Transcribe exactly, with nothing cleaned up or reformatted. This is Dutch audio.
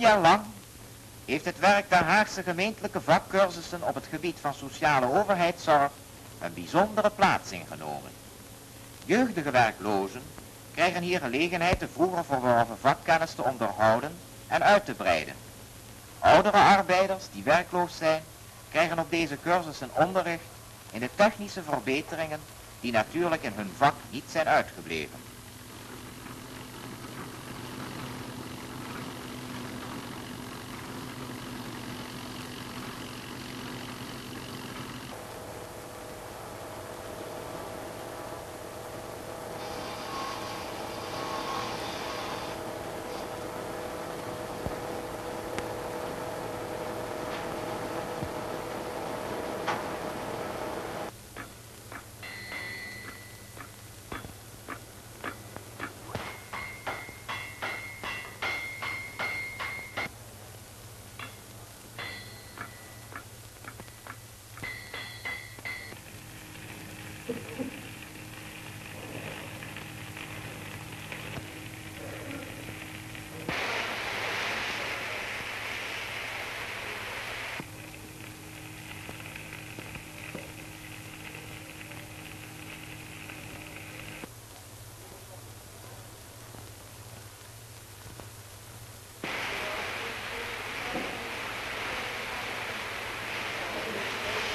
jaar lang heeft het werk der Haagse gemeentelijke vakcursussen op het gebied van sociale overheidszorg een bijzondere plaats ingenomen. Jeugdige werklozen krijgen hier gelegenheid de vroeger verworven vakkennis te onderhouden en uit te breiden. Oudere arbeiders die werkloos zijn, krijgen op deze cursussen onderricht in de technische verbeteringen die natuurlijk in hun vak niet zijn uitgebleven.